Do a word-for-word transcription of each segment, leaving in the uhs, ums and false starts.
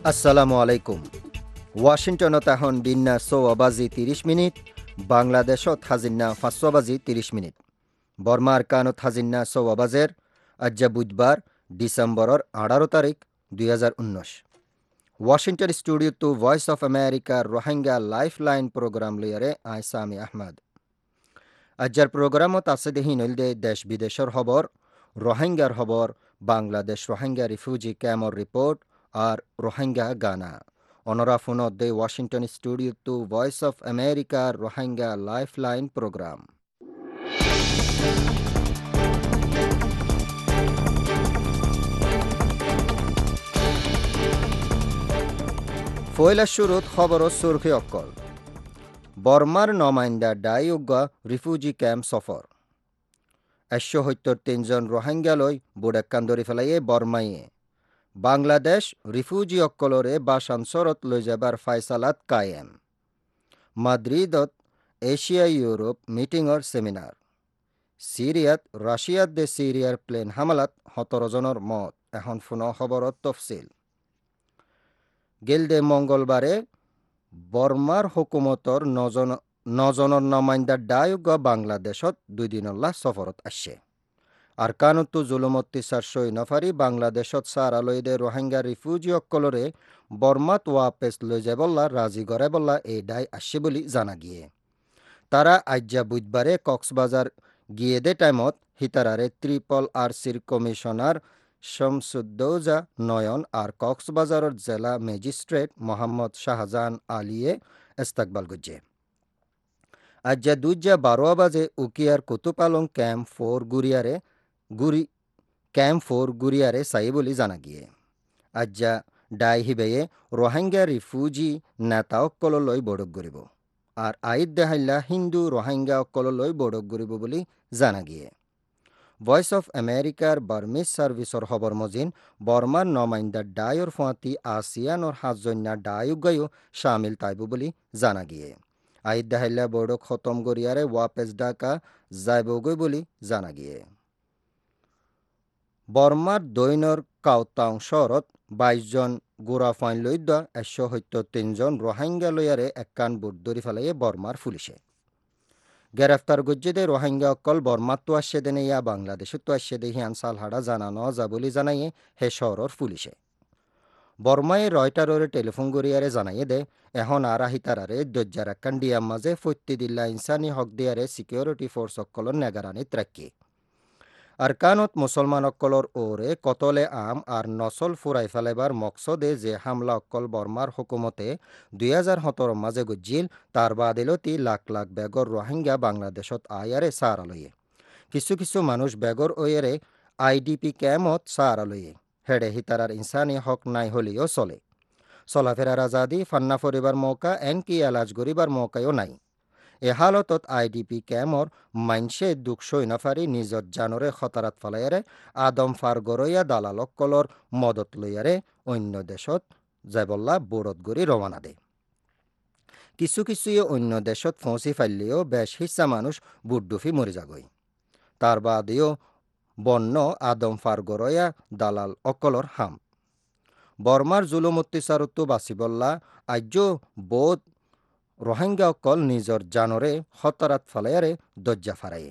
আসসালামু আলাইকুম। ওয়াশিংটনত এখন দিনা ছয় বাজি ত্ৰিশ মিনিট, বাংলাদেশত হাজিনা পাঁচ বাজি ত্ৰিশ মিনিট। বর্মার কানত হাজিনা ছয় বাজের, আজ বুধবার ডিসেম্বরের আঠারো তারিখ দুই হাজার উনিশ। Washington studio to Voice of আমেরিকার রোহিঙ্গা লাইফ লাইন প্রোগ্রাম লইয়ারে আই সামি আহমদ। আজ্জার প্রোগ্রামত আছে দেহি নইলদে দেশ বিদেশের খবর, রোহিঙ্গার খবর, বাংলাদেশ রোহিঙ্গা রিফিউজি ক্যাম্পর রিপোর্ট আর রোহিঙ্গা গানা। অনরা ফোনত দে Washington studio to Voice of আমেরিকার রোহিঙ্গা লাইফ লাইন প্রোগ্রাম। ফয়লা শুরুত খবর সুরখি অক্কল। বর্মার নমাইন্দা ডাইউগা রিফিউজি ক্যাম্প সফর। একশো সত্তর তিনজন রোহিঙ্গালয় বুডাক্কান ধরি ফেলাইয়ে বর্মাইয়ে। বাংলাদেশ রিফিউজি অক্কলরে বাসানসরত লৈ যাবার ফাইসালাত কায়েম। মাদ্রিদত এশিয়া ইউরোপ মিটিংর সেমিনার। সিরিয়াত রাশিয়াত দে সিরিয়ার প্লেন হামলাত সতেরো জনের মত। এখন ফোন খবরত তফসিল। গেলদে মঙ্গলবারে বর্মার হুকুমতর নজন নজনের নমাইন্দা ডায়ুগ বাংলাদেশত দুই দিনল্লা সফরত আসছে। আর কানুত্তু জুলুমত্তিসার সই নফারি বাংলাদেশত সারালয়দে রোহিঙ্গা রিফিউজি অক্কলরে বর্মাত ওয়াপেস লই যাবল্লা রাজি করে বল্লা এই ডাই আসছে বলি জানা গিয়ে। তারা আজ্জা বুধবারে কক্সবাজার গিয়ে দে টাইমত হিতারারে ত্রিপল আর সির কমিশনার শামসুদ্দৌজা নয়ন আর কক্সবাজারের জেলা ম্যাজিস্ট্রেট মোহাম্মদ শাহজাহান আলিয়ে ইস্তাকবাল গুজ্জে। আজ্জা দুজ্জা বারো বাজে উকিয়ার কুতুপালং ক্যাম্প ফোর গুরিয়ারে গুরি ক্যাম্প ফোর গুরিয়ারে সাই বলি জানা গিয়ে। আজ্জা ডাই হিবেয়ে রোহিঙ্গা রিফিউজি নেতা অক্কললৈ বড়ক গরিব আর আইদ দেহাইল্লা হিন্দু রোহিঙ্গা অক্কললৈ বড়ক গরিব বলি জানা গিয়ে। ভয়েস অফ আমেরিকার বার্মিজ সার্ভিসর খবর মজিন বর্মার নমাইন্দা ডায়র ফাঁতি আসিয়ানর হাজন্যা ডায়ুগায়ও শামিল তাইব বলি জানা গিয়ে। আইদ দেহাইল্লা বড়ক খতম গরিয়ারে ওয়াপেস ডাকা যাইবগৈ বলি জানা গিয়ে। বর্মার দৈনর কাউতাং শহরত বাইশ জন গোড়া ফাইন লইদ একশো সত্তর তিনজন রোহিঙ্গা লইয়ারে একান বুট ধরি ফেলাইয়ে বর্মার পুলিশে গ্রেফতার গজ্জেদে রোহিঙ্গা অকল বর্মার তো আসছে দেনে ইয়া বাংলাদেশে তো আসছে দে হিয়ান সাল হাড়া জানানো যা বলি জানাইয়ে হে শহরের পুলিশে। বর্মায় রয়টারে টেলিফোন গড়িয়ারে জানাইয়ে দে এখন আর আহিতারারে দজ্জার একান ডিয়ার মাঝে ফত্যি দিল্লা ইনসানি হক দিয়ারে সিকিউরিটি ফোর্স অকলর নেগারানিত রাখি। আর কানত মুসলমান অক্কলর ওরে কতলে আম আর নসল ফুরাই ফেলাইবার মকসদে যে হামলা অক্কল বর্মার হুকুমতে দুই হাজার সতেরো মাঝে গজ্জিল তার বাদিলতি লাখ লাখ বেগর রোহিঙ্গা বাংলাদেশত আয়ারে সারালয়ে। কিছু কিছু মানুষ বেগর ওয়েরে আইডিপি ক্যাম্পত সারালয়ে হেডে হিতারার ইনসানি হক নাই হলেও চলে। চলাফেরার আজাদি ফান্না ফরিবার মৌকা এনকি এলাজ গরিবার মৌকাও নাই। এ হালতত আইডিপি ক্যাম্পর মাইনসে দুঃখ সই নাফারি নিজর জানরে খতারাত ফলাইয়ারে আদম ফার গরইয়া দালালক কলর মদত লইয়ারে অন্য দেশত যাইবল্লা বোরত গড়ি রওনা দে। কিছু কিছুয়ে অন্য দেশত ফৌঁসি ফাইলেও বেশ হিসা মানুষ বুড্ডুফি মরি যাগই। তার বাদেও বন্য আদম ফার গরইয়া দালাল অকলর হাম। বর্মার জুলুম অত্যাচারত্ব বাসিবল্লা আজ্য বোধ রোহিঙ্গা অকল নিজর জানরে খতরাত ফালাইয়ারে দজ্জা ফারায়ে।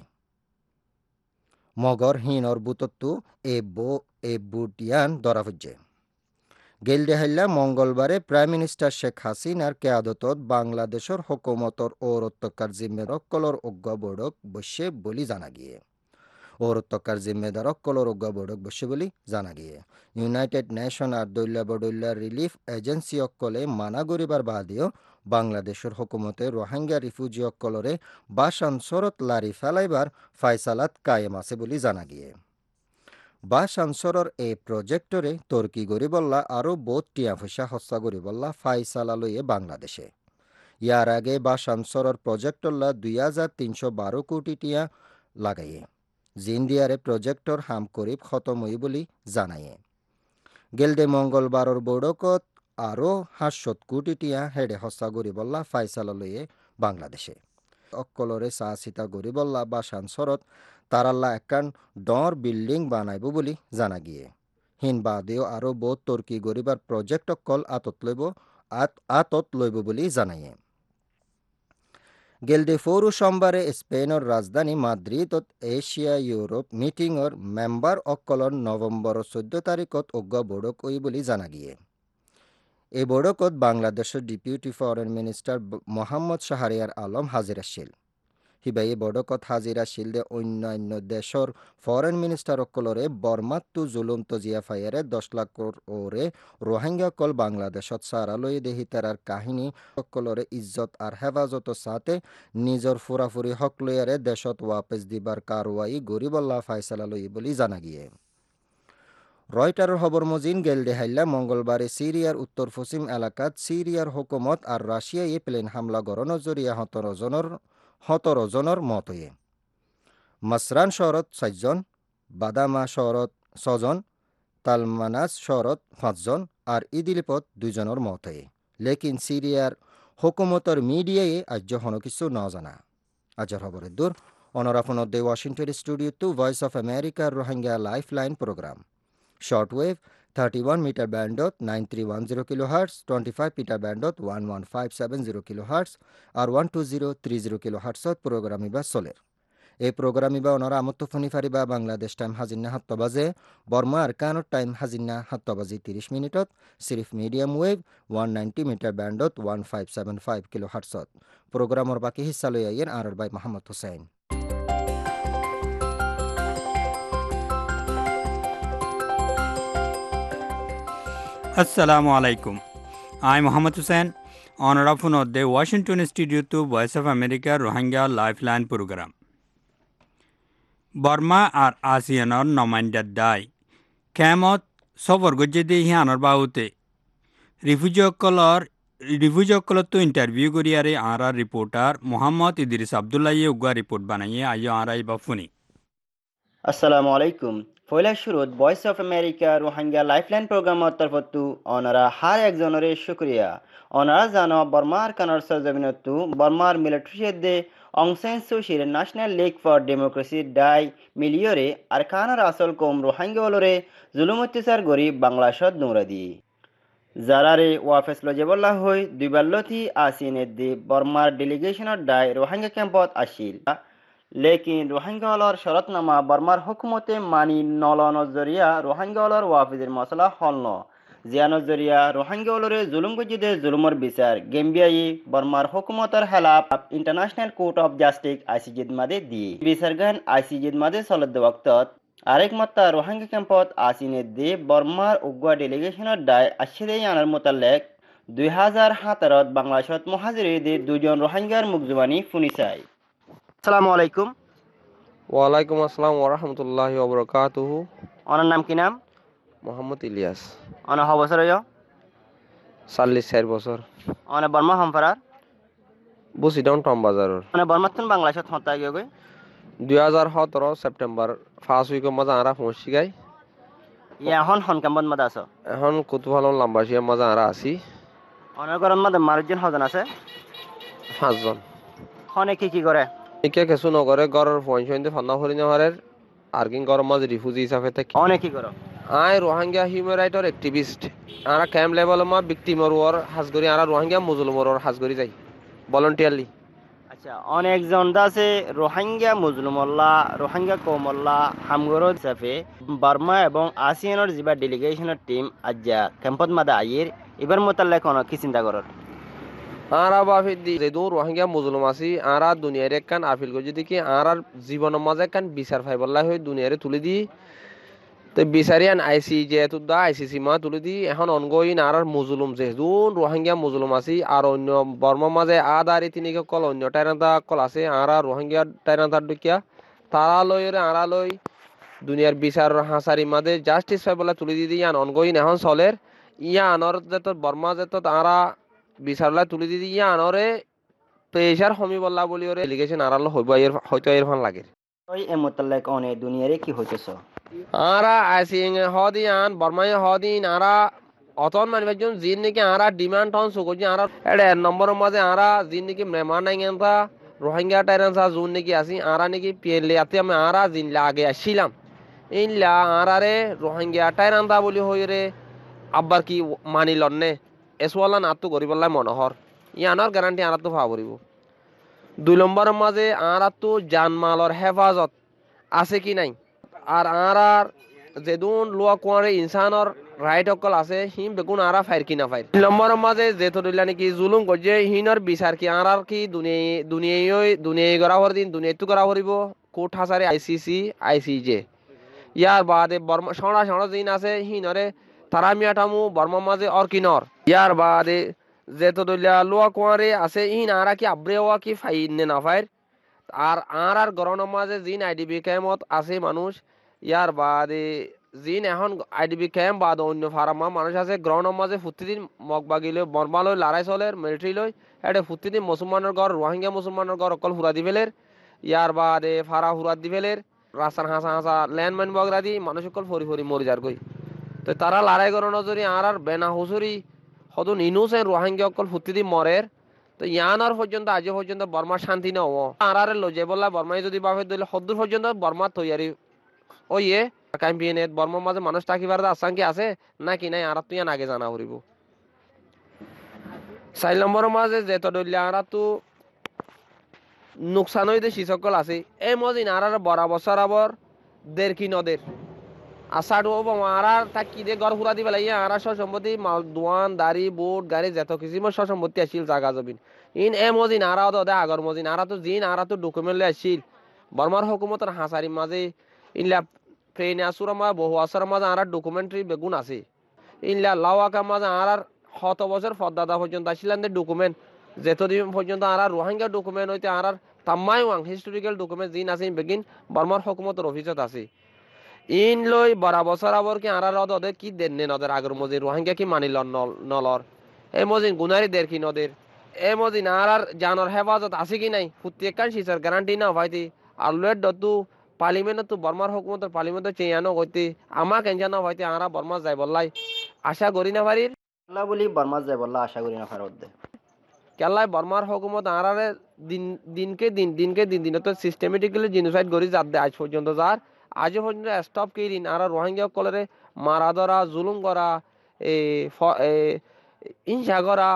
মগর হিনর বুতত্তু এ বো এ বুটিয়ান ধরা ফুজে। গেল দেহাইল্লা মঙ্গলবারে প্রাইম মিনিস্টার শেখ হাসিনার কেয়াদতত বাংলাদেশের হুকুমতর ঔরত্বকার জিম্মেদার অক্কলর অজ্ঞ বৈঠক বসে বলি জানা গিয়ে। ঔরত্বকার জিম্মেদার অক্কলর অজ্ঞ বৈঠক বসে বলি জানা গিয়ে। ইউনাইটেড নেশন আর দৈল্লা বডৈল্লা রিলিফ এজেন্সি অক্কলে মানা গরিবার বাদেও বাংলাদেশের হুকুমতে রোহিঙ্গা রিফিউজি অক্কলরে বাসানসরত লারি ফেলাইবার ফাইসালাত কায়েম আছে বলি জানা গিয়ে। বাসানসরর এই প্রজেক্টরে তর্কি গরিবল্লা আরও বোধ টিয়া পয়সা হস্তা গরিবল্লা ফাইসালা লইয়ে বাংলাদেশে। ইয়ার আগে বাসানসরর প্রজেক্টল্লা দুই হাজার তিনশো বারো কোটি টিয়া লাগাইয়ে জিন্দিয়ারে প্রজেক্টর হাম করিব খতম হই বলি জানাইয়ে। গেলদে মঙ্গলবারর বৈঠকত আরও সাতশত কোটি টিয়া হেডে হস্তা গরিবল্লা ফাইসালা লইয়ে বাংলাদেশে। অক্কলরে চা চিতা গরিবল্লা বাসানসরত তারাল্লা একান ডর বিল্ডিং বানাইব বলি জানা গিয়ে। হিন বাদেও আরও বহুত তর্কি গরিবার প্রজেক্ট অকল আতত লইব আতত লইব বুলি জানায়ে গেলদে ফৌরু সোমবারে স্পেনের রাজধানী মাদ্রিদত এশিয়া ইউরোপ মিটিংর মেম্বার অকলর নভেম্বর চৈধ্য তারিখত অজ্ঞ বৈঠক ওই বুলি জানা গিয়ে এই বৈঠকত বাংলাদেশের deputy foreign minister Mohammad Shahriar Alam হাজির আসছিল হিবাই এই বৈঠকত হাজির আসছিল দে অন্যান্য দেশের ফরেন মিনিস্টার অকলরে বর্মাত্তু জুলুম তজিয়া ফায়ারে দশ লাখ ওরে রোহিঙ্গা কল বাংলাদেশত সারালই দেহি তারার কাহিনী অকলরে ইজ্জত আর হেফাজত সাথে নিজর ফুরাফুরি হক লইয়ারে দেশত ওয়াপেস দিবার কারওয়াই গরিবল্লা ফাইসালা লই বলি জানা গিয়ে রয়টারের খবর মজিন গেল দেহাইল্লা মঙ্গলবারে সিরিয়ার উত্তর পশ্চিম এলাকাত সিরিয়ার হুকুমত আর রাশিয়ায় প্লেন হামলা গড়ানোর জরিয়া সতেরো জনের সতেরো জনের মত হয়ে মাসরান শহরত চারজন বাদামা শহরত ছজন তালমানাস শহরত পাঁচজন আর ইদিলিপত দুইজনের মত হয়ে লেকিন সিরিয়ার হুকুমতর মিডিয়ায় আজ হন কিছু ন জানা আজর খবরের দূর অনরাফনত দে Washington studio to Voice of আমেরিকার Rohingya life line programme shortwave thirty-one meter band dot nine three one zero kilohertz twenty-five meter band dot one one five seven zero kilohertz আর one two zero three zero kilohertz program ইবা চলের এই programme ইবা ওনারা আমত্ত ফোনি ফারিবা Bangladesh time হাজিনা সাত বাজে বর্মা আর কানোর টাইম হাজিনা সাত বাজে ত্রিশ মিনিটত সিরিফ medium wave one ninety metre band dot one five seven five kilohertz প্রোগ্রামর বাকি হিস্সা লই আইয়ের আর বাই Mohammad Hossain Assalamu alaikum. I'm Muhammad Hussain, honor of the Washington Studio to Voice of America Rohingya Lifeline Program. Burma আর আসিয়ানর নমাইন্ডার দায় কেমত সফর গজ্জেদে হিয়ানর বাউতে রিফিউজিসকলর রিফিউজিসকলত তো ইন্টারভিউ করিয়ারে আরা রিপোর্টার মোহাম্মদ ইদ্রিস আবদুল্লাহ উগা রিপোর্ট বানাইয়ে আইয় আরাই বাফুনি আসসালামু আলাইকুম ফয়লা শুরুত Voice of America Rohingya lifeline প্রোগ্রামর তরফতু অনারা হার একজনরে শুক্রিয়া অনারা জানো বর্মার কানার সরজমিনতু বর্মার মিলিটারিদে অংসেন সুশির ন্যাশনাল লিগ ফর ডেমোক্রেসি ডাই মিলিয়রে আর কানার আসল কম রোহিঙ্গা ওলরে জুলুম অত্যাচার গরি বাংলাদেশত নুরাদি যারারে ওয়াফেস লজেবল্লা হই দুইবাল্লথি আসিনেদ্দি বর্মার ডেলিগেশনের ডাই রোহিঙ্গা ক্যাম্পত আসিল লেকিন রোহিঙ্গা হলর শরতনামা বর্মার হুকুমতে মানি নল নজরিয়া রোহিঙ্গা হলর ওয়াফিজের মশলা হল ন জিয়া নজরিয়া রোহিঙ্গা হলরে জুলুম গজিদে জুলুমর বিচার গেম্বিয়াই বর্মার হুকুমতর হেলাপ ইন্টারন্যাশনাল কোর্ট অফ জাস্টিস আইসিজিদ মাদে দি বিচারগান আইসিজিদ মাদে চলদ ওয়াক্তত আরেক মাত্রা রোহিঙ্গা ক্যাম্পত আসিনে দি বর্মার উগুয়া ডেলিগেশনের দায় আশিদে আনার মোতালেক দুই হাজার সতেরোত বাংলাদেশত মহাজিরদের দুজন রোহিঙ্গার মুখজুবানি ফুনিসাই আসসালামু আলাইকুম ওয়ালাইকুম আসসালাম ওয়া রাহমাতুল্লাহি ওয়া বারাকাতুহু ওনার নাম কি নাম মোহাম্মদ ইলিয়াস অনা হ বছর হইও চল্লিশ চার বছর অনা বর্মা হামফারার বসি ডাউন টাউন বাজারর অনা বর্মাতন বাংলাদেশত হতা গিয়ে গই দুই হাজার সতেরো সেপ্টেম্বর ফার্স্ট উইক মাঝে আরা পৌঁছি গাই ইয়া এখন হনকাম্বত মাদা আছো এখন কুতুফালন লাম্বাসিয়া মাঝে আরা আছি অনার গরম মাদা মারজন হজন আছে পাঁচজন হনে কি কি করে একে কিছু নগরে গড়ের পয়েন্ট ফান্না হরি নহরের আর কি গরম মাঝে রিফিউজি হিসাবে থাকি অনেক কি করো আই রোহিঙ্গা হিউম্যান রাইটর অ্যাক্টিভিস্ট আরা ক্যাম্প লেভেল মা ভিকটিমর ওর হাজগরি আরা রোহিঙ্গা মুজলুমর ওর হাজগরি যাই ভলান্টিয়ারলি আচ্ছা অনেকজন আছে রোহিঙ্গা মুজলুমল্লা রোহিঙ্গা কৌমল্লা হামগরো হিসাবে বার্মা এবং আসিয়ানের যা ডেলিগেশনের টিম আজ্জা ক্যাম্পত মাদা আইয়ের এবার মোতাল্লা কোন কি চিন্তা করর আরা বাফি দি যেদু রোহিঙ্গা মুজলুম আছি আরা দুনিয়ার একখান আপিল করে যদি কি আরার জীবনের মাঝে একখান বিচার ফাইবল্লা হয়ে দুনিয়ারে তুলে দি তো বিচারিয়ান আইসি যেহেতু দা আইসিসি মা তুলে দি এখন অনগোয়িং আরার মুজলুম যেহেতু রোহিঙ্গা মুজলুম আছি আর অন্য বর্মার মাঝে আদারি তিনিকে কল অন্য টাইরান্তা কল আছে আরা রোহিঙ্গা টাইরান্তার দুকিয়া তারা লই আরা লই দুনিয়ার বিচার হাসারি মাঝে জাস্টিস ফাইবল্লা তুলে দি ইয়ান অনগোয়িং এখন চলের ইয়া আনর যেত বর্মা যেত আরা বিচারলা তুলি দিদি ইয়া আনরে প্রেসার হমি বললা বলি ওরে ডেলিগেশন আরাল হইব এর হয়তো এর ফান লাগে ওই এ মোতাল্লাক অনে দুনিয়ারে কি হইতেছ আরা আসিং হদিয়ান বর্মাই হদিন আরা অতন মানবেজন জিন নাকি আরা ডিমান্ড হন সুগজি আরা এডে নম্বরের মাঝে আরা জিন নাকি মেহমান নাই গেনতা রোহিঙ্গা টাইরানসা জুন নাকি আসি আরা নাকি পেলে আতে আমি আরা জিন লাগে আসিলাম ইনলা আরারে রোহিঙ্গা টাইরান্দা বলি হইরে আব্বার কি মানি লন্নে এসওয়ালা না তো গরিবল্লাই মনোহর ইয়ানোর গ্যারান্টি আরা তো ভাব করিব দুই নম্বরের মাঝে আরা তো জানমালর হেফাজত আছে কি নাই আর আরার যেদুন লোয়া কোয়ারে ইনসানর রাইট অকল আছে হিম বেগুন আরা ফাইর কি না ফাইর তিন নম্বরের মাঝে যেত দিলা নাকি জুলুম করছে হিনর বিচার কি আরার কি দুনিয়ায় দুনিয়ায় দুনিয়ায় গড়া হর দিন দুনিয়ায় তো গড়া হরিব কোর্ট হাসারে আইসিসি আইসিজে ইয়ার বাদে বর্মা সড়া সড়া দিন আছে হিনরে তারা মিয়াটামু বর্মার মাঝে অর কিনর ইয়ার বাদে যেত দলিয়া লোয়া কোয়ারে আছে ইন আরা কি আব্রেওয়া কি ফাইন নে না ফাইর আর আর আর গরনের মাঝে জিন আইডিবি ক্যাম্পত আছে মানুষ ইয়ার বাদে জিন এখন আইডিবি ক্যাম্প বাদ অন্য ফার্মা মানুষ আছে গ্রহণের মাঝে প্রতিদিন মগ বাগিলে বর্মালয় লড়াই চলে মিলিটারি লই এটা প্রতিদিন মুসলমানের ঘর রোহিঙ্গা মুসলমানের ঘর অকল হুরা দি ফেলের ইয়ার বাদে ফারা হুরা দি ফেলের রাস্তার হাসা হাসা ল্যান্ডমাইন বগরা দি মানুষ অকল ফরি ফরি মরি যার কই তো তারা লড়াই করানো যদি আর আর বেনা হুসুরি সদন ইনুসেন রোহিঙ্গা অকল প্রতিদিন মরের তো ইয়ানোর পর্যন্ত আজ পর্যন্ত বর্মার শান্তি না ও আর আর লজে বললা বর্মাই যদি বাপে দিলে সদ্দূর পর্যন্ত বর্মার তৈয়ারি ওইয়ে ক্যাম্পিয়নের বর্মার মাঝে মানুষ থাকিবার আশঙ্কা আছে নাকি নাই আর তুই আগে জানা করিব চার নম্বরের মাঝে যেত দলিয়া আর তো নোকসান হইতে শিসকল আছে এই মজিন আর আর বড় বছর আবর দেড় কি নদের আষাঢ় আর আর তাক কি দিয়ে গড় হুরা দিবে লাগিয়ে আর সব সম্পত্তি মাল দোয়ান দাড়ি বোট গাড়ি যেত কিছু সব সম্পত্তি আসিল জাগা জমিন ইন এ মজিন আর দে আগর মজিন আর তো জিন আর তো ডকুমেন্ট লই আসিল বর্মার হুকুমতের হাসারির মাঝে ইনলা ট্রেনে আসুর মা বহু আসর মাঝে আর ডকুমেন্টারি বেগুন আছে ইনলা লাওয়াকা মাঝে আর শত বছর ফদাদা পর্যন্ত আসিলেন ডকুমেন্ট যেতদিন পর্যন্ত আর রোহিঙ্গা ডকুমেন্ট হইতে আর তাম্মাই ওয়াং হিস্টোরিক্যাল ডকুমেন্ট জিন আছে বেগিন বর্মার হুকুমতের অফিসত আছে ইন লই বড় বছর আবর কি আর ওদের কি দেন নে নদের আগর মজিন রোহিঙ্গা কি মানিল নলর এই মজিন গুনারি দের কি নদের এই মজিন আর আর জানর হেফাজত আছে কি নাই প্রত্যেকখান শিশার গ্যারান্টি না ভাইতি আর লয়ের দতু পার্লিমেন্ট তো বর্মার হুকুমতের পার্লিমেন্ট চেয়ানো কইতে আমা কেনজা না ভাইতি আরা বর্মা যাই বললাই আশা করি না পারির আল্লাহ বলি বর্মা যায় বললা আশা করি না ফারত দে কেলাই বর্মার হুকুমত আরারে দিন দিনকে দিন দিনকে দিন দিন তো সিস্টেমেটিক্যালি জিনোসাইড করি যার দে আজ পর্যন্ত যার আজ পর্যন্ত স্টপ করিন আর রোহিঙ্গা কলরে মারা ধরা জুলুম করা এ হিংসা করা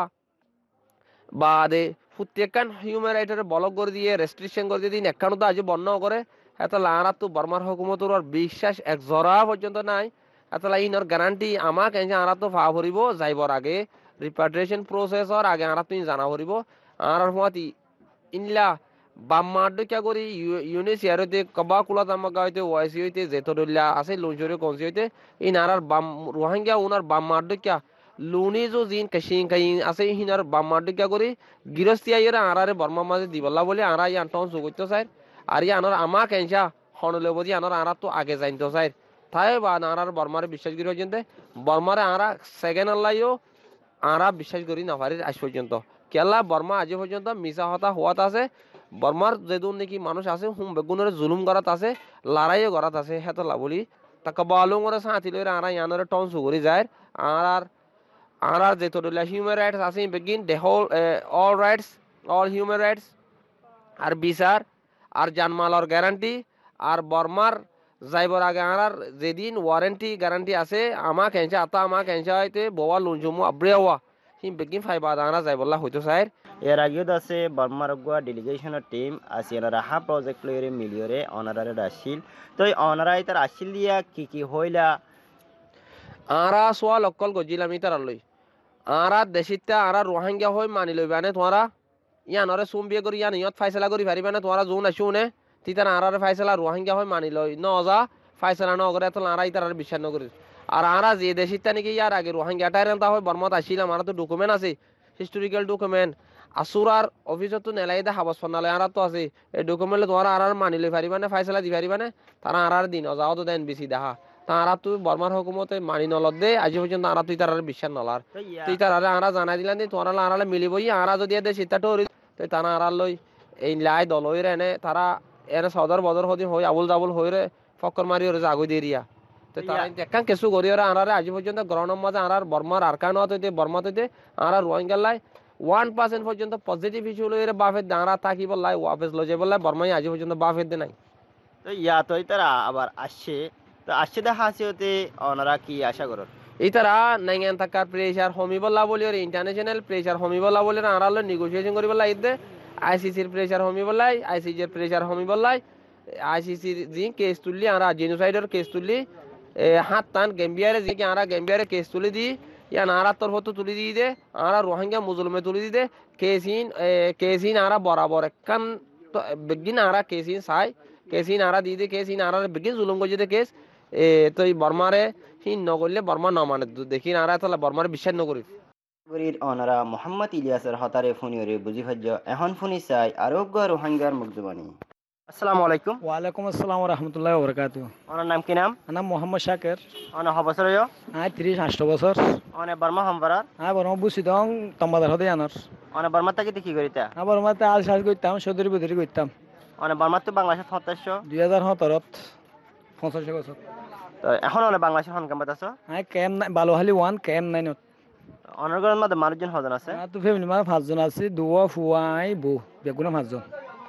বাদে প্রত্যেকখান হিউম্যান রাইটের বলক করে দিয়ে রেস্ট্রিকশন করে দিয়ে দিন একখানো তো আজ বর্ণ করে এত লারা তো বর্মার হুকুমতর আর বিশ্বাস এক জরা পর্যন্ত নাই এত ইনর গ্যারান্টি আমাক এনে আরা তো ফা ভরিব যাইবর আগে রিপাট্রিয়েশন প্রসেসর আগে আরা তুই জানা ভরিব আর হুয়াতি ইনলা বাম্মার কিয়া করি ইউনিসিয়ার হইতে কবা কুলা তামাকা হইতে ওয়াইসি হইতে জেতরুল্লা আছে লুঞ্জরে কনসি হইতে ইন আর বাম রোহিঙ্গা উনার বাম্মার কিয়া লুনি যো জিন কাশিং কাই আছে হিনার বাম্মার কিয়া করি গিরস্তিয়া ইরা আরারে বর্মা মাঝে দিবল্লা বলে আরা ইয়ান টন সুগিত চাই আর ইয়ানোর আমা কেনসা হনলে বজি আনোর আরা তো আগে যাইতো চাই তাই বা আনার বর্মারে বিশ্বাস করি পর্যন্ত বর্মারে আরা সেকেন্ড আল্লাইও আরা বিশ্বাস করি না পারি আজ পর্যন্ত কেলা বর্মা আজ পর্যন্ত মিছা হতা হওয়াত আছে বর্মার যেদুন নাকি মানুষ আছে হুম বেগুনের জুলুম করাত আছে লড়াইও করাত আছে হেতলা বলি তাকে বালুং করে সাঁতি লইরা আরা ইয়ানোরে টন সুগরি যায় আর আর আর আর যেত হিউম্যান রাইটস আছে বেগিন দে whole all rights all human rights আর বিচার আর জানমালর গ্যারান্টি আর বর্মার যাইবর আগে আর যেদিন ওয়ারেন্টি গ্যারান্টি আছে আমা কেঞ্চা আতা আমা কেঞ্চা হইতে বোয়া লুনজুমু আব্রেওয়া হিম বেগিন ফাইবা দানা যাইবল্লা হইতো স্যার এর আগেও আছে বর্মার গুয়া ডেলিগেশনের টিম আছে এনারা হা প্রজেক্ট লইরে মিলিয়রে অনারারে আসিল তো এই অনারাই তার আসিল দিয়া কি কি হইলা আরা সোয়া লক্কল গজিলাম ইতার লই আরা দেশিতা আরা রোহিঙ্গা হই মানি লইবানে তোমরা ইয়ানরে সুম বিয়ে করি ইয়ান ইয়ত ফাইসলা করি পারিবানে তোমরা জোন আসুনে তিতার আরারে ফাইসলা রোহিঙ্গা হই মানি লই ন যা ফাইসলা ন করে তো আরা ইতার বিশ্বাস ন করি আর আরা যে দেশিতা নাকি ইয়ার আগে রোহিঙ্গা টাইরেন তা হয় বর্মাত আসিলাম আরা তো ডকুমেন্ট আছে হিস্টোরিক্যাল ডকুমেন্ট আসুরার অফিসত তো নেলাইদা হাবস ফনালে আরা তো আছে এই ডকুমেন্ট তোমরা আরার মানি লই পারিবানে ফাইসলা দি পারিবানে তারা আরার দিন যাও তো দেন বেশি দেখা তারা তুই বর্মার হুকুমতে মানি নলদ দে আজ পর্যন্ত আরা তুই তার বিশ্বাস নলার তুই তার আরা জানাই দিলাম যে তোরা আরালে মিলিবই আরা যদি দে সীতাটো তো তারা আরার লই এই লাই দলই রে এনে তারা এনে সদর বদর হদি হই আবুল জাবুল হই রে ফক্কর মারি ওরে জাগই দিয়ে রিয়া তো তারা একখান কেসু করি ওরা আরারে আজ পর্যন্ত গ্রহণের মাঝে আরার বর্মার আরকান হইতে বর্মা হইতে আরা রোহিঙ্গা লাই ওয়ান পার্সেন্ট পর্যন্ত পজিটিভ ইস্যু লই রে বাফের দাঁড়া তাকি বললাই ওয়াফেস লই যাই বললাই বর্মাই আজ পর্যন্ত বাফের দে নাই তো ইয়া তো তারা আবার আসছে তো আসছে হাসিওতে ওনারা কি আশা করেন? ইতারা নাইঙ্গান থাকার প্রেসার হমিবল্লা বলি আর ইন্টারন্যাশনাল প্রেসার হমিবল্লা বলি আড়ালো নেগোসিয়েশন করি বললাই ইদে আইসিসির প্রেসার হমিবল্লাই আইসিসির প্রেসার হমিবল্লাই আইসিসির জি কেস তুললি আর জেনোসাইডের কেস তুললি হাত টান গেম্বিয়ারে যে আরা গেম্বিয়ারে কেস তুলি দি ইয়া নারা তরফ তুলি দিয়ে দে আরা রোহিঙ্গা মুসলমে তুলি দি দে কেসিন কেসিন আরা বরাবর একখান বেগিন আরা কেসিন চাই কেসিন আরা দিয়ে দে কেসিন আরা বেগিন জুলুম করছে দে কেস এ তো বর্মারে হিন নগরলে বর্মা ন মানে দেখি নারা তাহলে বর্মারে বিশ্বাস নকরি গরির ওনারা মোহাম্মদ ইলিয়াসের হতারে ফোনিওরে বুঝি ভাজ্য এখন ফোনি চাই আরোগ্য রোহিঙ্গার মুখজবানি। আসসালামু আলাইকুম। ওয়ালাইকুম আসসালাম রহমতুল্লাহ বরকাতু। ওনার নাম কি নাম? নাম মোহাম্মদ শাকের। অনে হবছর হইও? আয় তিরিশ আষ্ট বছর। অনে বর্মা হামবারার? আয় বর্মা বুঝি দং তম্বাদার হতে আনার। অনে বর্মা তাকে কি করিতা? আয় বর্মাতে আল সাজ করতাম সদরি বুদরি করতাম। অনে বর্মা তো বাংলাদেশ সত্তাইশ দুই হাজার সতেরত পঞ্চাশ বছর। তো এখন অনে বাংলাদেশে হন কামত আছো? আয় ক্যাম নাই বালুহালি ওয়ান ক্যাম নাইনত। অনার ঘরের মধ্যে মানুষজন হজন আছে? তো ফ্যামিলি মানে পাঁচজন আছে দুয়া ফুয়া আই বউ বেগুনা পাঁচজন।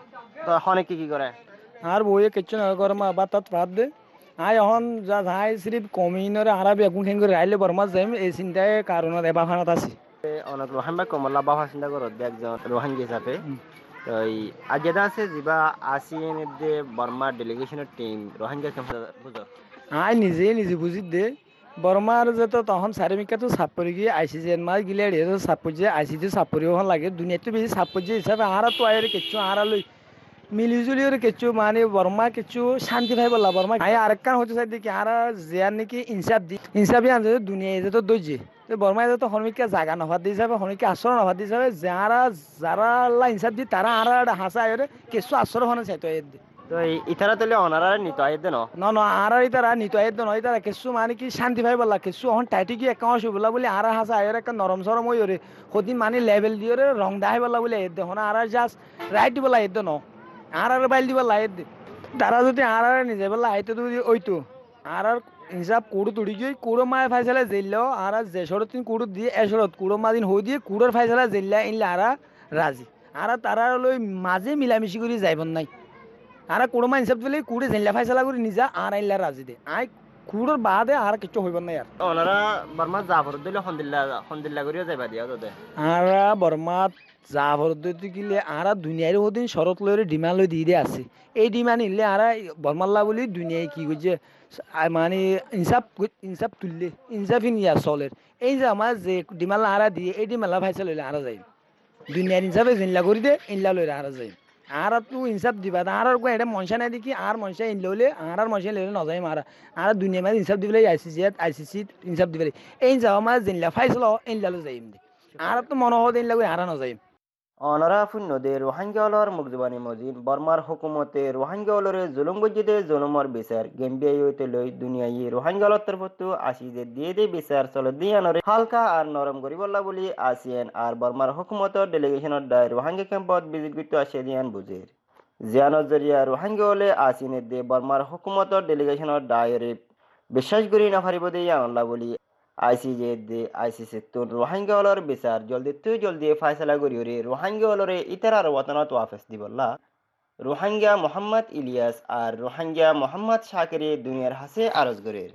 তো হনে কি কি করে? আর বউয়ে কিচ্ছু না করে মা বা তাত ভাত দে আয় এখন যা যাই সিরিফ কমিনরে আরা বেগুন খেন করে রাইলে বর্মা যাইম এই চিন্তায় কারণত এবার খানাত আছে। অনেক রোহিঙ্গা কমলা বাবা চিন্তা করো একজন রোহিঙ্গা হিসাবে তো আজ যেটা আছে যিবা আসিয়ান দে বর্মা ডেলিগেশনের টিম রোহিঙ্গা কেমন বুঝো? আয় নিজে নিজে বুঝি দে বর্মার যে তো তখন সারিমিকা তো সাপরি গিয়ে আইসিসি এর মাছ গিলে এড়িয়ে সাপর যে আইসিসি সাপরি ওখান লাগে দুনিয়াতে বেশি সাপর যে হিসাবে আরা তো আয়ের কিচ্ছু আরা লই মিলিজুলি ওর কিচ্ছু মানে বর্মা কিচ্ছু শান্তি ভাই বললা বর্মা আয় আরেকখান হতে চাই দেখি আরা জিয়ার নাকি ইনসাফ দি ইনসাফই আনছে দুনিয়া এসে তো দইছে তো বর্মা এসে তো হনমিকা জাগা নফাত দিয়ে যাবে হনমিকা আশ্রয় নফাত দিয়ে যাবে যারা যারা আল্লাহ ইনসাফ দি তারা আরা হাসা আয়ের কিছু আশ্রয় হনে চাইতো এর দি তো ইতারা তাহলে অনারা নিত আইদ ন ন ন আর তারা নিত আইদ নয় তারা কিছু মানে কি শান্তি ভাই বললা কিছু এখন টাইটি কি একাউন্ট বললা বলে আর হাসা আয়ের একটা নরম সরম ওই ওরে সদিন মানে লেভেল দিয়ে রং দাহাই বললা বলে এর দেখো না আর জাস্ট রাইট বলা এর ন আর আর বাইল দিব লাইট তারা যদি আর আর নিজে বললা আইতে তো ওইতো আর আর হিসাব কুড়ো তুড়ি গিয়ে কুড়ো মায় ফাইসালা জেললেও আর যে শরৎ তিন কুড়ো দিয়ে এসরত কুড়ো মাদিন হই দিয়ে কুড়োর ফাইসালা জেললা ইনলে আর রাজি আর তারা লই মাঝে মিলামিশি করে যাইবন নাই আর কুড়ো মা হিসাব দিলে কুড়ে জেললা ফাইসালা করে নিজা আর আইলা রাজি দে আই কুড়োর বাদে আর কিছু হইব না আর ওনারা বর্মা জাফর দিলে হন্দিল্লা হন্দিল্লা করিয়া যাইবা দিয়া তোদের আর বর্মা জাফর দিতে গিলে আর দুনিয়ার ওদিন শরৎ লইরে ডিমান্ড লই দিয়ে দিয়ে আছে এই ডিমান্ড নিলে আর বর্মাল্লা বলি দুনিয়ায় কি করছে মানে ইনসাফ ইনসাফ তুললে ইনসাফই নিয়ে চলের এই যে আমার যে ডিমান্ড আরা দিয়ে এই ডিমান্ড ফাইসা লইলে আরা যাই দুনিয়ার ইনসাফে জিনলা করি দে ইনলা লইলে আরা যাই আর তো ইনসাফ দিবা আর এটা মনসা নাই দেখি আর মনসা ইন লইলে আর আর মনসা লইলে নজাই মারা আর দুনিয়া মাঝে ইনসাফ দিবলে আইসিসি আইসিসি ইনসাফ দিবলে এই যাও আমার জিনলা ফাইসল ইনলা লো যাইম আর তো মনে হয় ইনলা কই আর নজাইম অনারা ফুন্নদে রোহিঙ্গাওয়ালার মুখজবানি মজিদ বর্মার হুকুমতে রোহিঙ্গাওয়ালরে জুলুম গজ্জিদে জুলুমর বিচার গেম্বিয়াই হইতে লই দুনিয়ায় রোহিঙ্গাওয়ালার তরফতো আসিজে দিয়ে দে বিচার চলে দিয়ানরে হালকা আর নরম করিবল্লা বলি আসিয়েন আর বর্মার হুকুমতর ডেলিগেশনের দায় রোহিঙ্গা ক্যাম্পত বিজিত করতে আসে দিয়ান বুঝের জিয়ানত জরিয়া রোহিঙ্গাওয়ালে আসিনে দে বর্মার হুকুমতর ডেলিগেশনের দায়রে বিশ্বাস করি না পারিব দিয়া আনলা বলি আইসিজে দে আইসিসি তো রোহিঙ্গাওয়ালার বিচার জলদি তুই জলদি ফায়সালা করিওরে রোহিঙ্গাওয়ালরে ইতারার ওয়াতানত ওয়াফেস দিবল্লা রোহিঙ্গা মোহাম্মদ ইলিয়াস আর রোহিঙ্গা মোহাম্মদ শাকিরে দুনিয়ার হাসে আরজ গরের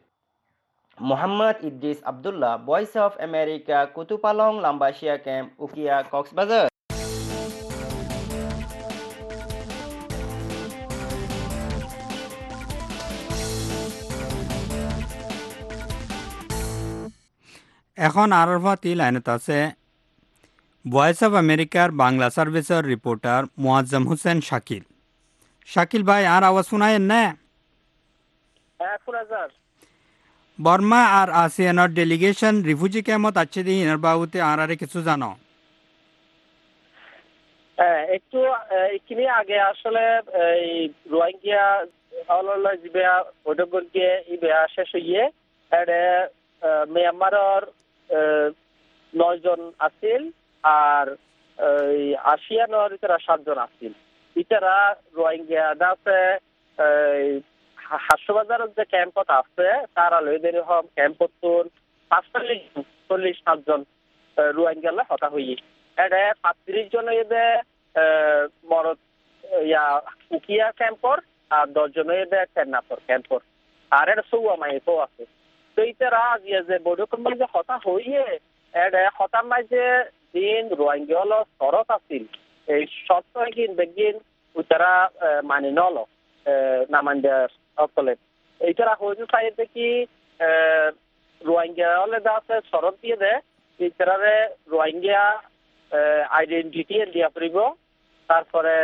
Mohammad Idris Abdullah Voice of America Kutupalong Lambasia camp Ukhia Cox's Bazar. এখন আরফাতি লাইনত আছে ভয়েস অফ আমেরিকার বাংলা সার্ভিসের রিপোর্টার মুয়াজ্জম হোসেন শাকিল। শাকিল ভাই আর আওয়াজ শোনায়েন না? বর্মা আর আসিয়ানের ডেলিগেশন রিফিউজি ক্যাম্পত আছে দিয়ে ইনার বাবুতে আর আরে কিছু জানো? হ্যাঁ, একটু এখানে আগে আসলে এই রোহিঙ্গা আওলাল্লাহ জিবেয়া ওডগরকে ইবেয়া শেষ হইয়ে এডে মিয়ানমারের নয় জন আছিল আর আসিয়ানের ইতারা সাতজন আছিল। ইতারা রোহিঙ্গা আছে হাসবাজারের যে ক্যাম্পত আছে তারা লইদের হম ক্যাম্পত পাঁচচল্লিশ চল্লিশ সাতজন রোহিঙ্গা হতা হইয়ে এডে পাঁচত্রিশ জন এদে মরদ ইয়া উকিয়া ক্যাম্পর আর দশ জন এদে টেন্নাপর ক্যাম্পর আর এটা সৌয়া মাইকও আছে তো ইতারা আজিয়া যে বৈঠকের মাঝে হতা হইয়ে এটা হতার মাঝে দিন রোহিঙ্গা হলো শরত আছিল এই শর্ত কিন বেগিন উতারা মানি নল নামান্ডা অকলে এইটারা হইতে চাইতে কি রোহিঙ্গা হলে আছে শরত দিয়ে দেয় ইতারারে রোহিঙ্গা আইডেন্টিটি দিয়া ফুরিব তারপরে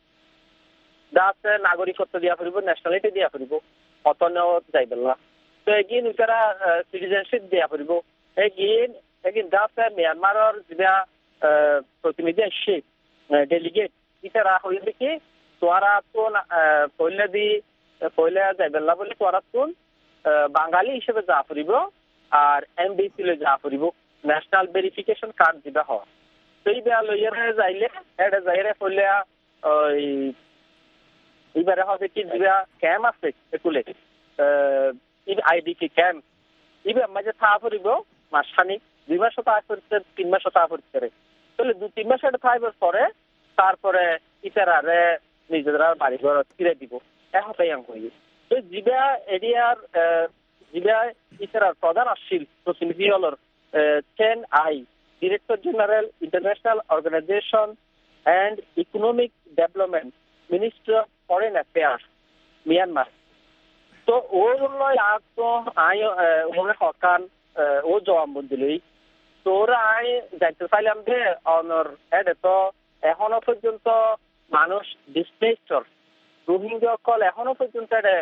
আছে নাগরিকত্ব দিয়া ফুরিব ন্যাশনালিটি দিয়া ফুরিব অতন্য যাইবেল না তো এগিন ইতারা সিটিজেনশিপ দিয়া ফুরিব এগিন এগিন আছে মিয়ানমারের যেটা প্রতিনিধি আসছে ডেলিগেট ইতারা হইবে কি তোরা তো পয়লা দি পয়লা যাইবেল না বলে তোরা তো বাঙালি হিসেবে যা ফুরিব আর এমবিসি লে যা ফুরিব ন্যাশনাল ভেরিফিকেশন কার্ড দিবা হয় সেই বেয়া লইয়ারে যাইলে এটা যাইরে পড়লে ওই এবারে হবে কি দিবা ক্যাম্প আছে একুলে আইডিপি ক্যাম্প এবার মাঝে থা ফুরিব মাসখানিক দুই মাস তা করতে তিন মাস তা করতে তাহলে দু তিন মাস এটা থাকবার পরে তারপরে ইতারারে নিজেরা বাড়ি ঘর ফিরে দিব এটাই আম করি তো জিবা এরিয়ার জিবা ইতারার প্রধান আসছিল প্রতিনিধি হলর টেন আই Director General, International Organization and Economic Development, Minister of Foreign Affairs, Myanmar. তো ওর তো আই ওরা হকান ও জবানবন্দি তো ওরা আই যাইতে চাইলাম যে অনর এডে তো এখনো পর্যন্ত মানুষ ডিসপ্লেসর রোহিঙ্গা কল এখনো পর্যন্ত এডে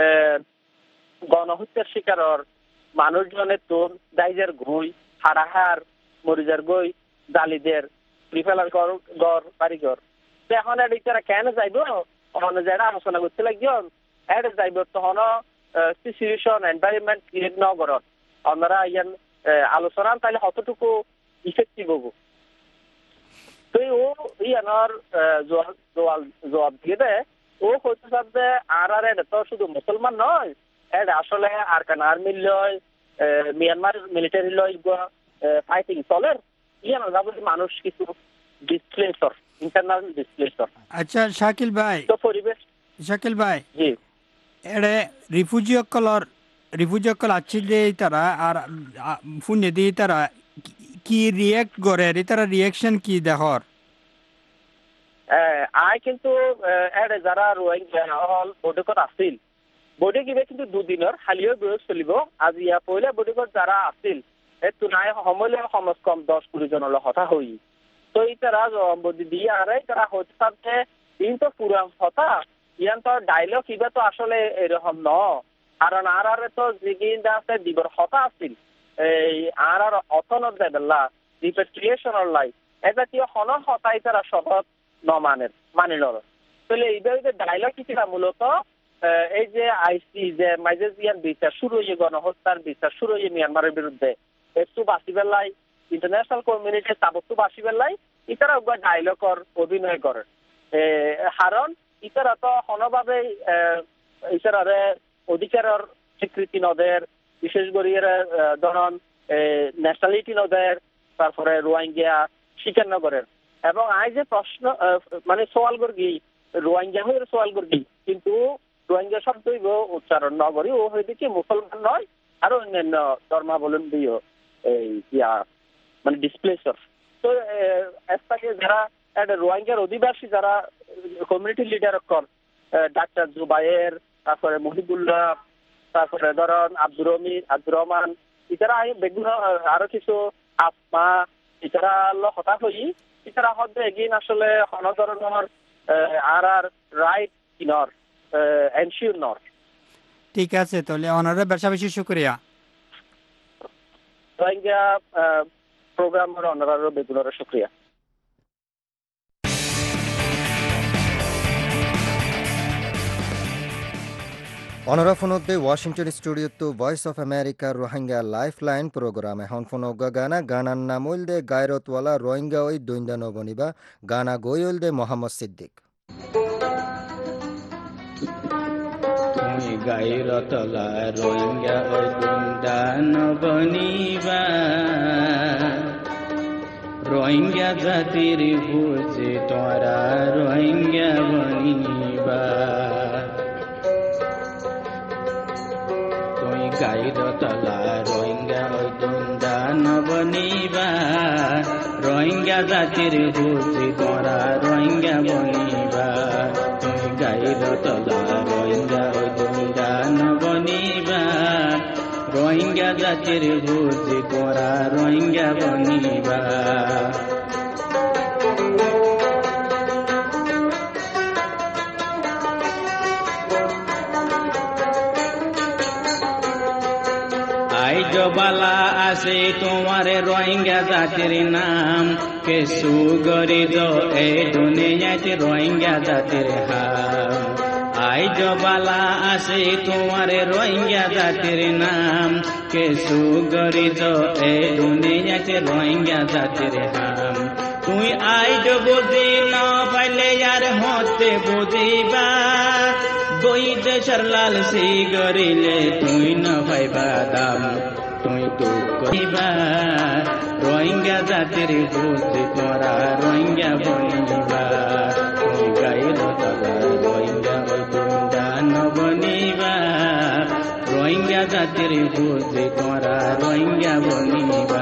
গণহত্যার শিকারর মানুষজনের তোর দাইজের ঘুই হারাহার মরিজার গই জালিদের প্রিফেলার গড় বাড়িঘর এখন এটা কেন যাইব ওখানে যারা আলোচনা করতে লাগবে এটা যাইব তখন সিচুয়েশন এনভায়রনমেন্ট ক্রিয়েট ন করত আমরা ইয়ান আলোচনা তাহলে কতটুকু ইফেক্টিভ হবো তো ও ইয়ানোর জবাব দিয়ে দেয় ও হচ্ছে সাথে আর আর এটা তো শুধু মুসলমান নয় এটা আসলে আর কান আর্মি লয় মিয়ানমার মিলিটারি লয় ফাইটিং চলের ইয়ান যাবতীয় মানুষ কিছু ডিসপ্লেসর ইন্টারনাল ডিসপ্লেসর আচ্ছা শাকিল ভাই তো পরিবেশ শাকিল ভাই জি এড়ে রিফিউজি অকলর রিফিউজি অকল আছে যে তারা আর ফুনে দিয়ে তারা কি রিয়েক্ট করে তারা রিয়েকশন কি দেখর আই কিন্তু এড়ে যারা রোহিঙ্গা হল বৈঠকত আছিল বৈঠক ইবে কিন্তু দুদিনের হালিও বয়স চলিব আজি ইয়া পহিলা বৈঠকত যারা আছিল এতো নাই সময় সমাজ কম দশ কুড়ি জনের কথা হই তো ইতারা জবানবন্দি দিয়ে আর তারা হচ্ছে কিন্তু পুরান কথা ইয়ান তো ডায়লগ ইবা তো আসলে এরকম ন কারণ আর আর তো জিগিন আছে দিবর কথা আছিল এই আর আর অথনত দেবেলা রিপেট্রিয়েশনের লাই এটা কি হন হতাই তারা শপথ ন মানের মানি নর তাহলে এইবার যে ডায়লগ কিছুটা মূলত এই যে আইসি যে মাইজে জিয়ান বিচার শুরু হয়ে গণহত্যার বিচার শুরু হয়ে মিয়ানমারের বিরুদ্ধে একটু বাঁচিবার লাই ইন্টারন্যাশনাল কমিউনিটি সাবস্তু বাঁচিবার লাই ইতারা ডায়লগর অভিনয় করে কারণ ইতারা তো হনভাবে ইতারারে অধিকারের স্বীকৃতি নদের বিশেষ করে ধরন ন্যাশনালিটি নদের তারপরে রোহিঙ্গা স্বীকার নগরের এবং আই যে প্রশ্ন মানে সওয়াল করি রোহিঙ্গা হয়ে সওয়াল করি কিন্তু রোহিঙ্গা শব্দ উচ্চারণ নগরী ও হয়ে দেখি মুসলমান নয় আরো অন্যান্য ধর্মাবলম্বী ইয়া মানে ডিসপ্লেসর তো এসটাকে যারা রোহিঙ্গার অধিবাসী যারা কমিউনিটি লিডার কর ডাক্তার জুবাইর তারপরে মহিবুল্লাহ তারপরে ধরন আব্দুর রহমান আব্দুর রহমান ইতারা বেগুন আরো কিছু আসমা ইতারা হতাশ হই ইতারা হচ্ছে এগিন আসলে হন ধরনের আর আর রাইট কিনর এনশিওর নর ঠিক আছে তাহলে অনারে বেশি বেশি শুকরিয়া রোহিঙ্গা প্রোগ্রামের অনারারও বেগুনের শুকরিয়া অনরা ফোনতে ওয়াশিংটন স্টুডিওতো ভয়েস অফ আমেরিকার রোহিঙ্গা লাইফ লাইন প্রোগ্রাম এখন ফোন গানা গানার নামল দে গায়রতওয়ালা রোহিঙ্গা ওই দৈন্দা নবনিবা গানা গইল দে মোহাম্মদ সিদ্দিক গায়রতওয়ালা রোহিঙ্গা ওই দৈন্দা নবনিবা রোহিঙ্গা জাতির বুঝে তোরা রোহিঙ্গা বনিবা গাইর তলা রোহিঙ্গা ওই দুন্দা নবনিবা রোহিঙ্গা জাতির বুঝি তোরা রোহিঙ্গা বনিবা তুই গাইর তলা রোহিঙ্গা ওই দুন্দা নবনিবা রোহিঙ্গা জাতির বুঝি তোরা রোহিঙ্গা বনিবা বালা আছে তোমার রোহিঙ্গা জাতির নাম কেসু গরিদ এই দুনিয়াতে রোহিঙ্গা জাতির হাম আইজ বালা আছে তোমার রোহিঙ্গা জাতির নাম কেসু গরিদ এই দুনিয়াতে রোহিঙ্গা জাতির হাম তুই আইজ বুঝি ন পাইলে আর হতে বুঝিবা দুই দেশের লাল সি গরিলে তুই ন পাইবা দাম তুই তো কইবা রোহিঙ্গা জাতির বুঝি তোরা রোহিঙ্গা বনিবা তুই গাইল তলা রোহিঙ্গা ওই দুন্দা নবনিবা রোহিঙ্গা জাতির বুঝি তোরা রোহিঙ্গা বনিবা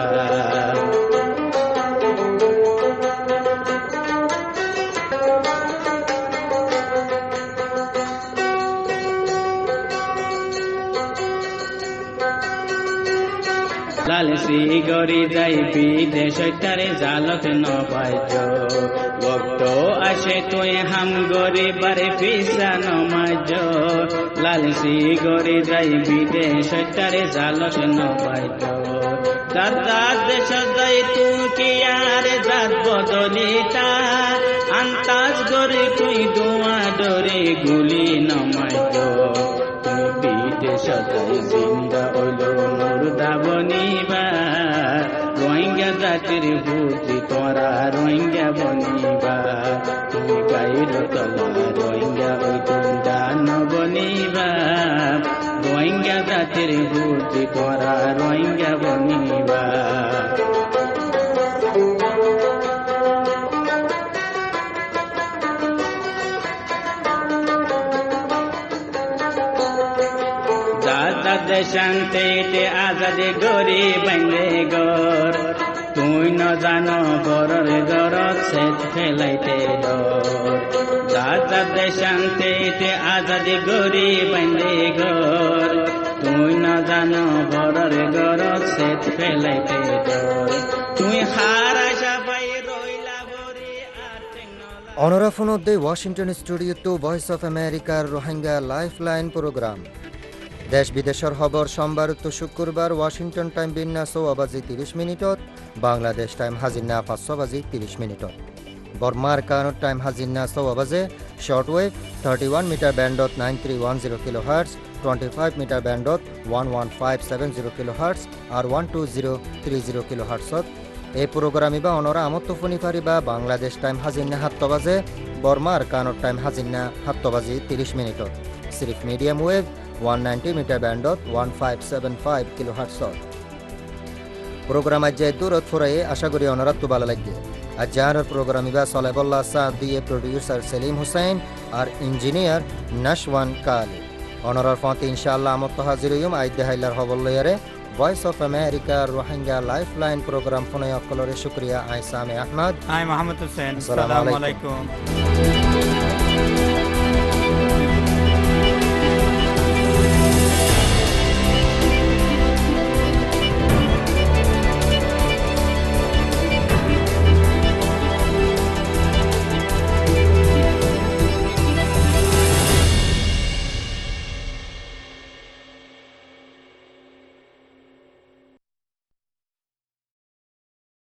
লালসি গরি যাই বিদেশ তারে জালক ন পাইছ ভক্ত আসে তুই হাম গরি বারে পিসা নমাজ লালসি গরি যাই বিদেশ তারে জালক ন পাইছ দাদা দেশ যাই তুই কি আর জাত বদলিতা আন্তাজ গরি তুই দোয়া ডরে গুলি নমাইছ তুই বিদেশ যাই জিন্দা ওইল মুর্দা বনিবা রোহিঙ্গা জাতির বুঝি তোরা রোহিঙ্গা বনিবা তুই গাইর তলা রোহিঙ্গা ওই দুন্দা নবনিবা রোহিঙ্গা জাতির বুঝি তোরা রোহিঙ্গা বনিবা শান্তিতে আজাদে গরি বান্ধে গর তুই ন জানো বরর দরদ সেচ ফেলাইতে ডর দাদা শান্তিতে আজাদে গরি বান্ধে গর তুই ন জানো বরর দরদ সেচ ফেলাইতে ডর তুই হারা সবাই রইলা বরি আর অনরা ফোনদে Washington studio to Voice of আমেরিকার রোহিঙ্গা লাইফলাইন প্রোগ্রাম দেশ বিদেশের খবর সোমবার তো শুক্রবার ওয়াশিংটন টাইম বিন্যা ছয় বাজি ত্রিশ মিনিটত বাংলাদেশ টাইম হাজিনা পাঁচশো বাজি ত্রিশ মিনিটত বর্মার কানত টাইম হাজিনা ছয় বাজে short wave thirty one metre ব্যান্ডত nine three one zero kilohertz twenty five metre ব্যান্ডত one one five seven zero kilohertz আর one two zero three zero কিলো হার্টসত এই প্রোগ্রাম ইবা অনরা আমত্ত ফোনি পারিবা বাংলাদেশ টাইম হাজিনা সাত বাজে বর্মার কানত টাইম হাজিনা সাত বাজি ত্রিশ মিনিটত সিরিফ medium wave one ninety metre ব্যান্ডত one five seven five কিলো হার্টসত প্রোগ্রাম আজ দূরত ফুরাই আশা করি অনরাত ভালো লাগবে আজ যার প্রোগ্রাম ইবা সলেবুল্লাহ সাদ দিয়ে প্রোডিউসার সেলিম হুসাইন আর ইঞ্জিনিয়ার নাশওয়ান কালি অনরার ফতে ইনশাআল্লাহ আমত হাজির হইম আইদ হাইলার হবল লয়ারে Voice of America Rohingya lifeline programme ফোনে অকলরে শুকরিয়া আই সামে আহমদ আই মোহাম্মদ হোসেন আসসালামু আলাইকুম